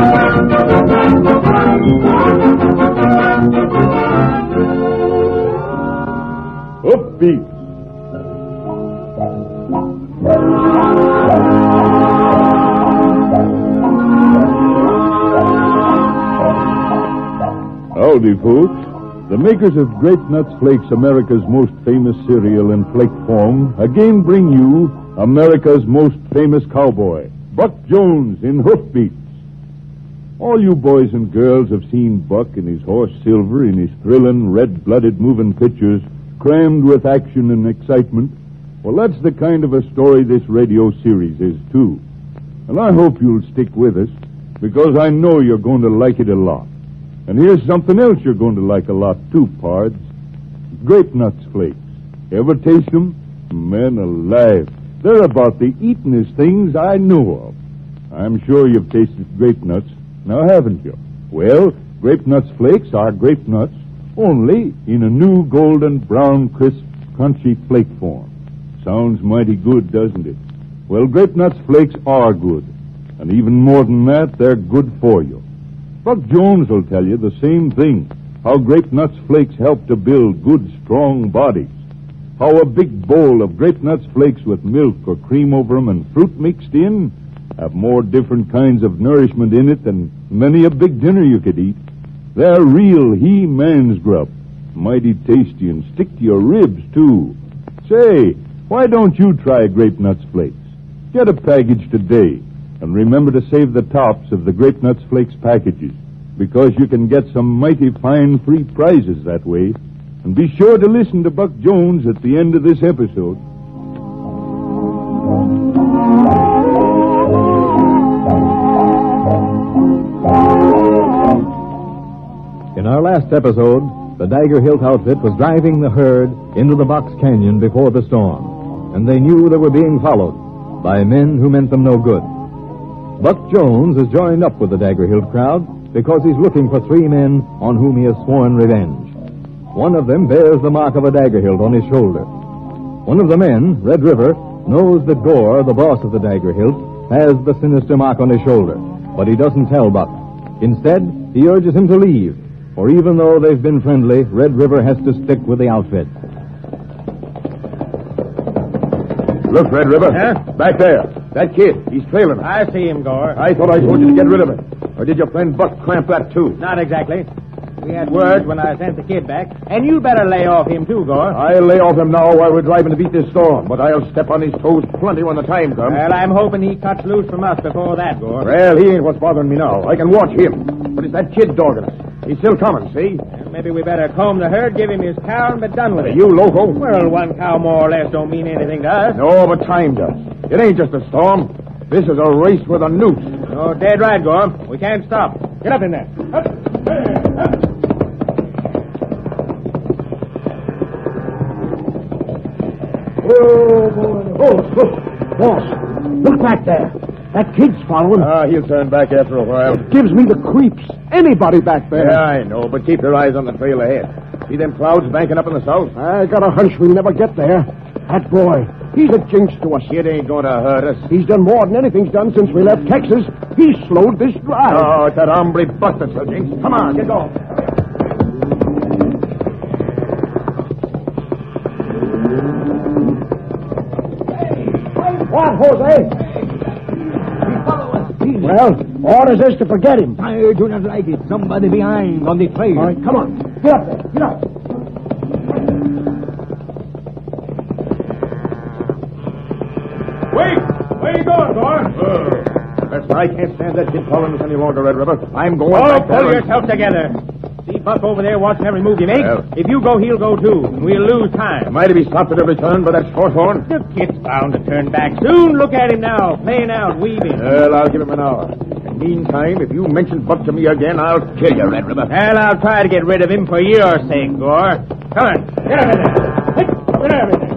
Hoofbeat. Howdy, folks. The makers of Grape Nuts Flakes, America's most famous cereal in flake form, again bring you America's most famous cowboy, Buck Jones in Hoofbeats. All you boys and girls have seen Buck and his horse Silver in his thrilling, red-blooded moving pictures crammed with action and excitement. Well, that's the kind of a story this radio series is, too. And I hope you'll stick with us, because I know you're going to like it a lot. And here's something else you're going to like a lot, too, pards. Grape Nuts Flakes. Ever taste them? Men alive. They're about the eatin'est things I know of. I'm sure you've tasted grape nuts, now haven't you? Well, Grape Nuts Flakes are grape nuts, only in a new golden brown, crisp, crunchy flake form. Sounds mighty good, doesn't it? Well, Grape Nuts Flakes are good. And even more than that, they're good for you. Buck Jones will tell you the same thing. How Grape Nuts Flakes help to build good, strong bodies. How a big bowl of Grape Nuts Flakes with milk or cream over them and fruit mixed in have more different kinds of nourishment in it than many a big dinner you could eat. They're real He-Man's grub. Mighty tasty and stick to your ribs, too. Say, why don't you try Grape Nuts Flakes? Get a package today. And remember to save the tops of the Grape Nuts Flakes packages, because you can get some mighty fine free prizes that way. And be sure to listen to Buck Jones at the end of this episode. In our last episode, the Dagger Hilt outfit was driving the herd into the Box Canyon before the storm, and they knew they were being followed by men who meant them no good. Buck Jones has joined up with the Dagger Hilt crowd because he's looking for 3 men on whom he has sworn revenge. One of them bears the mark of a dagger hilt on his shoulder. One of the men, Red River, knows that Gore, the boss of the dagger hilt, has the sinister mark on his shoulder, but he doesn't tell Buck. Instead, he urges him to leave, for even though they've been friendly, Red River has to stick with the outfit. Look, Red River. Huh? Back there. That kid. He's trailing us. I see him, Gore. I thought I told you to get rid of him. Or did your friend Buck cramp that, too? Not exactly. We had words when I sent the kid back. And you better lay off him, too, Gore. I'll lay off him now while we're driving to beat this storm, but I'll step on his toes plenty when the time comes. Well, I'm hoping he cuts loose from us before that, Gore. Well, he ain't what's bothering me now. I can watch him. But it's that kid dogging us. He's still coming, see? Well, maybe we better comb the herd, give him his cow, and be done with it. You loco. Well, one cow more or less don't mean anything to us. No, but time does. It ain't just a storm. This is a race with a noose. Oh, dead right, Gore. We can't stop. Get up in there. Up. Up. Oh, boy. Oh, look. Boss, look back there. That kid's following. He'll turn back after a while. It gives me the creeps. Anybody back there. Yeah, I know, but keep your eyes on the trail ahead. See them clouds banking up in the south? I got a hunch we'll never get there. That boy, he's a jinx to us. It ain't going to hurt us. He's done more than anything's done since we left Texas. He's slowed this drive. Oh, it's that hombre Buck that's a jinx. Come on, get going. What, Jose? Well, orders us to forget him. I do not like it. Somebody behind on the trail. All right, come on. Get up there. Get up. Wait! Where you going, Gore? Listen, I can't stand that kid following us any longer, Red River. I'm going back there. Pull yourself together. See Buck over there watching every move you make? Well. If you go, he'll go too, and we'll lose time. Might be stopped at every turn by that shorthorn. The kid's bound to turn back soon. Look at him now, playing out, weaving. Well, I'll give him an hour. And meantime, if you mention Buck to me again, I'll kill you, Red River. Well, I'll try to get rid of him for your sake, Gore. Come on, get up in there. Hey, get up in there.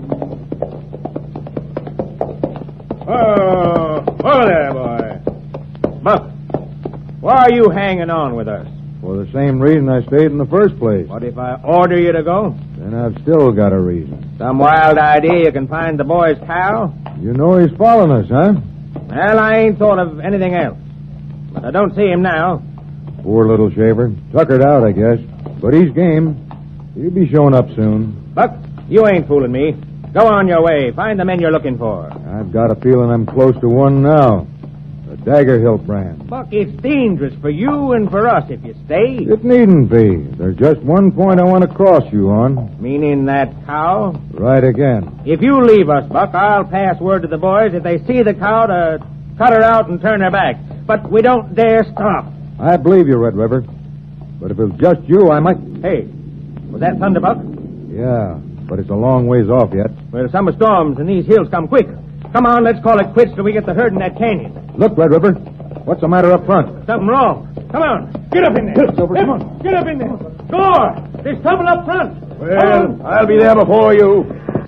Oh there, boy. Buck, why are you hanging on with us? For the same reason I stayed in the first place. What if I order you to go? Then I've still got a reason. Some wild idea you can find the boy's cow? You know he's following us, huh? Well, I ain't thought of anything else. but I don't see him now. Poor little shaver. Tuckered out, I guess. But he's game. He'll be showing up soon. Buck, you ain't fooling me. Go on your way. Find the men you're looking for. I've got a feeling I'm close to one now. The Dagger Hilt brand. Buck, it's dangerous for you and for us if you stay. It needn't be. There's just one point I want to cross you on. Meaning that cow? Right again. If you leave us, Buck, I'll pass word to the boys if they see the cow to cut her out and turn her back. But we don't dare stop. I believe you, Red River. But if it was just you, I might... Hey, was that thunder, Buck? Yeah, but it's a long ways off yet. Well, summer storms and these hills come quick. Come on, let's call it quits till we get the herd in that canyon. Look, Red River. What's the matter up front? Something wrong. Come on. Get up in there. Silver, come on. Get up in there. Gore, there's trouble up front. Well, I'll be there before you.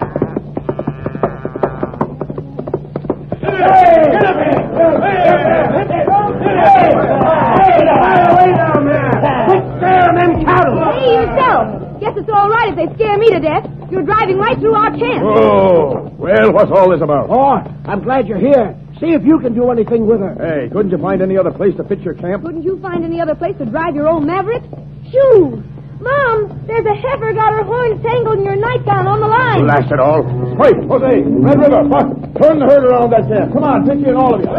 Get up in Hey, yourself. Guess it's all right if they scare me to death. You're driving right through our camp. Oh, well, what's all this about? Oh, I'm glad you're here. See if you can do anything with her. Hey, couldn't you find any other place to pitch your camp? Couldn't you find any other place to drive your old Maverick? Shoo! Mom, there's a heifer got her horns tangled in your nightgown on the line. Blast it all. Wait, Jose, Red River, Buck, turn the herd around that camp. Come on, pitch in, all of you.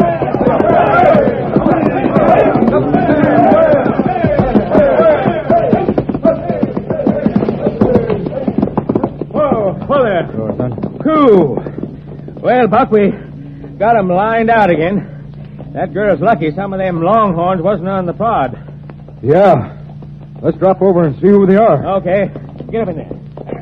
Whoa there. Cool. Well, Buck, we got 'em lined out again. That girl's lucky some of them longhorns wasn't on the prod. Yeah. Let's drop over and see who they are. Okay, get up in there.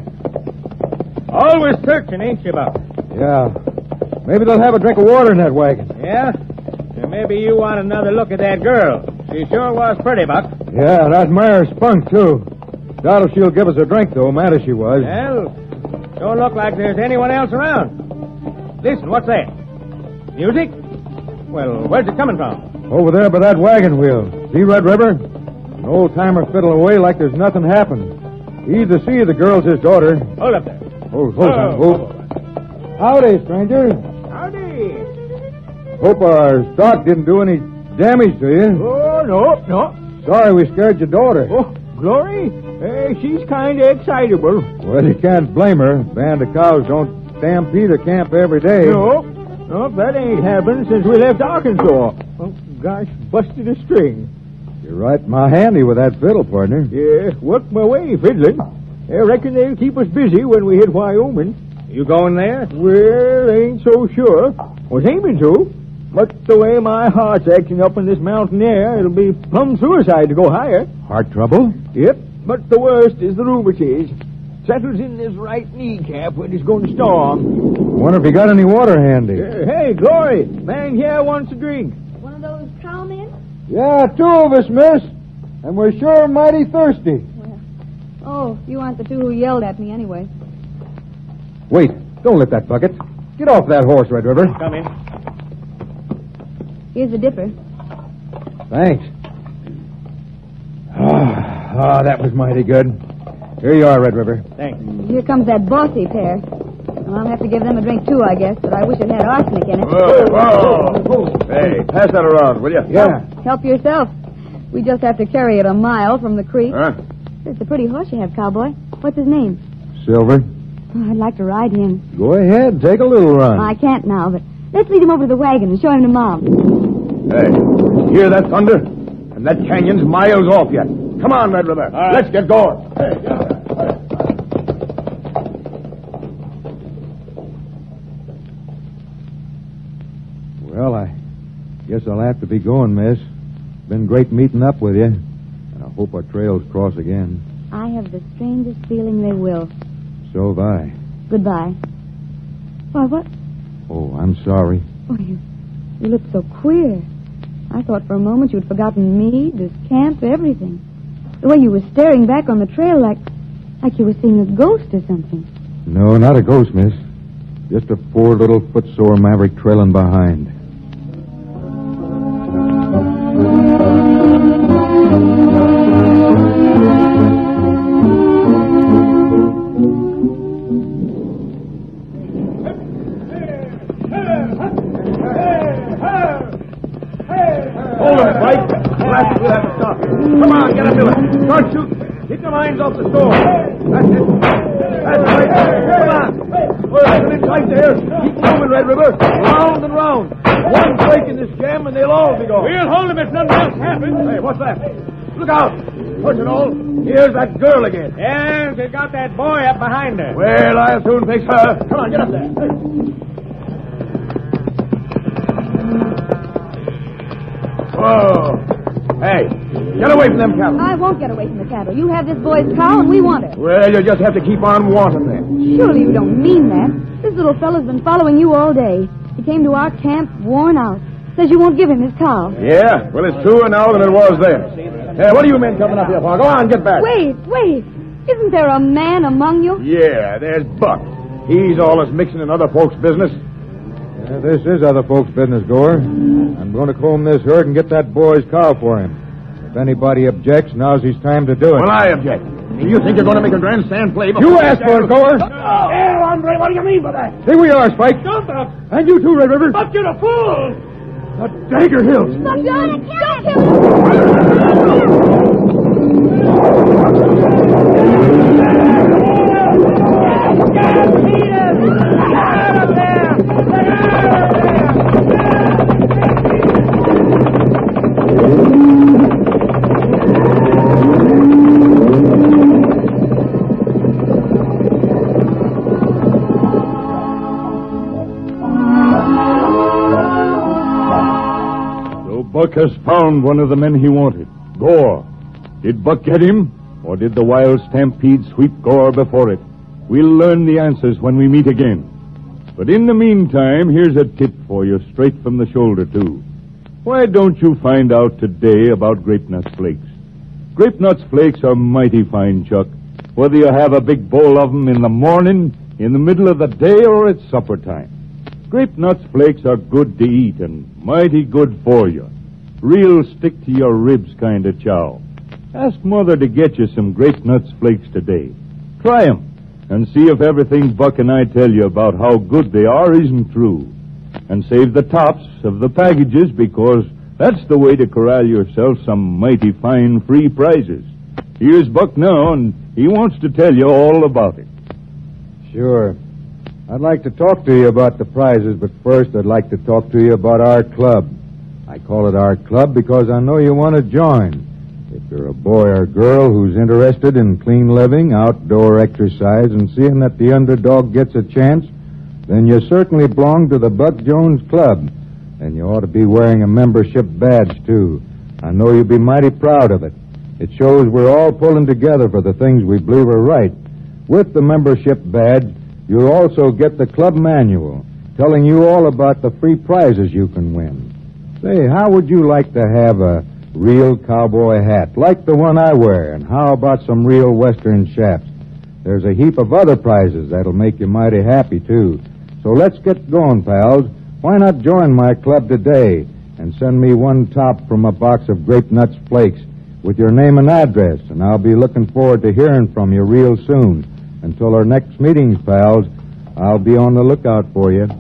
Always searching, ain't you, Buck? Yeah. Maybe they'll have a drink of water in that wagon. Yeah? And maybe you want another look at that girl. She sure was pretty, Buck. Yeah, that mare spunk, too. Doubt if she'll give us a drink, though, mad as she was. Well, don't look like there's anyone else around. Listen, what's that? Music? Well, where's it coming from? Over there by that wagon wheel. See Red River? An old-timer fiddle away like there's nothing happened. He's to see the girl's his daughter. Hold up there. Hold on, hold. Howdy, stranger. Howdy. Hope our stock didn't do any damage to you. Oh, no. Sorry we scared your daughter. Oh, Glory? She's kind of excitable. Well, you can't blame her. Band of cows don't stampede a camp every day. No, that ain't happened since we left Arkansas. Oh, gosh, busted a string. You're right my handy with that fiddle, partner. Yeah, worked my way fiddling. I reckon they'll keep us busy when we hit Wyoming. You going there? Well, ain't so sure. Was aiming to. But the way my heart's acting up in this mountain air, it'll be plumb suicide to go higher. Heart trouble? Yep, but the worst is the rheumatiz. Settles in this right kneecap when it's going to storm. Wonder if you got any water handy. Hey, Glory, man here wants a drink. One of those cowmen? Yeah, 2 of us, miss. And we're sure mighty thirsty. Oh, you aren't the two who yelled at me anyway. Wait, don't lift that bucket. Get off that horse, Red River. Come in. Here's the dipper. Thanks. That was mighty good. Here you are, Red River. Thanks. Here comes that bossy pair. Well, I'll have to give them a drink, too, I guess, but I wish it had arsenic in it. Whoa. Hey, pass that around, will you? Yeah. Help yourself. We just have to carry it a mile from the creek. Huh? It's a pretty horse you have, cowboy. What's his name? Silver. Oh, I'd like to ride him. Go ahead, take a little run. I can't now, but let's lead him over to the wagon and show him to Mom. Hey, hear that thunder? And that canyon's miles off yet. Come on, Red River. right. Let's get going. Hey, Well, I guess I'll have to be going, miss. Been great meeting up with you. And I hope our trails cross again. I have the strangest feeling they will. So have I. Goodbye. Why, what? Oh, I'm sorry. Oh, you look so queer. I thought for a moment you'd forgotten me, this camp, everything. The way you were staring back on the trail like you were seeing a ghost or something. No, not a ghost, miss. Just a poor little footsore maverick trailing behind. Hold him, Mike. That's it. We'll have to stop. Come on, get up, Miller. Start shooting. Keep your minds off the store. That's it. That's right. Come on. We're listening tight there. Keep moving, Red River. Round and round. One break in this jam, and they'll all be gone. We'll hold him if nothing else happens. Hey, what's that? Look out. Push it all. Here's that girl again. Yes, they got that boy up behind her. Well, I'll soon fix her. Come on, get up there. Whoa. Hey, get away from them cattle. I won't get away from the cattle. You have this boy's cow, and we want her. Well, you just have to keep on wanting them. Surely you don't mean that. This little fellow's been following you all day. He came to our camp worn out. Says you won't give him his cow. Yeah, well, it's truer now than it was then. Hey, what are you men coming up here for? Go on, get back. Wait. Isn't there a man among you? Yeah, there's Buck. He's always mixing in other folks' business. This is other folks' business, Gore. I'm going to comb this herd and get that boy's cow for him. If anybody objects, now's his time to do it. Well, I object. You think you're going to make a grandstand play? You asked for it, Gore. Hey, Andre, what do you mean by that? Here we are, Spike. Don't stop. And you too, Red River. Buck, you're a fool. The Dagger Hills. Look, don't kill him! Buck has found one of the men he wanted, Gore. Did Buck get him, or did the wild stampede sweep Gore before it? We'll learn the answers when we meet again. But in the meantime, here's a tip for you, straight from the shoulder, too. Why don't you find out today about Grape Nuts Flakes? Grape Nuts Flakes are mighty fine, Chuck. Whether you have a big bowl of them in the morning, in the middle of the day, or at supper time. Grape Nuts Flakes are good to eat and mighty good for you. Real stick-to-your-ribs kind of chow. Ask Mother to get you some Grape Nuts Flakes today. Try 'em and see if everything Buck and I tell you about how good they are isn't true. And save the tops of the packages, because that's the way to corral yourself some mighty fine free prizes. Here's Buck now, and he wants to tell you all about it. Sure. I'd like to talk to you about the prizes, but first I'd like to talk to you about our club. I call it our club because I know you want to join. If you're a boy or girl who's interested in clean living, outdoor exercise, and seeing that the underdog gets a chance, then you certainly belong to the Buck Jones Club. And you ought to be wearing a membership badge, too. I know you'll be mighty proud of it. It shows we're all pulling together for the things we believe are right. With the membership badge, you'll also get the club manual, telling you all about the free prizes you can win. Say, how would you like to have a real cowboy hat, like the one I wear, and how about some real western chaps? There's a heap of other prizes that'll make you mighty happy, too. So let's get going, pals. Why not join my club today and send me one top from a box of Grape Nuts Flakes with your name and address, and I'll be looking forward to hearing from you real soon. Until our next meetings, pals, I'll be on the lookout for you.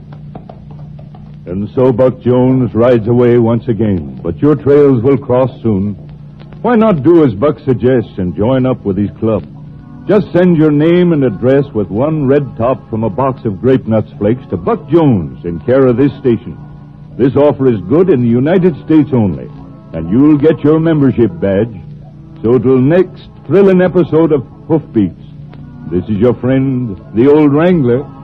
And so Buck Jones rides away once again, but your trails will cross soon. Why not do as Buck suggests and join up with his club? Just send your name and address with one red top from a box of Grape Nuts Flakes to Buck Jones in care of this station. This offer is good in the United States only, and you'll get your membership badge. So till next thrilling episode of Hoofbeats, this is your friend, the Old Wrangler,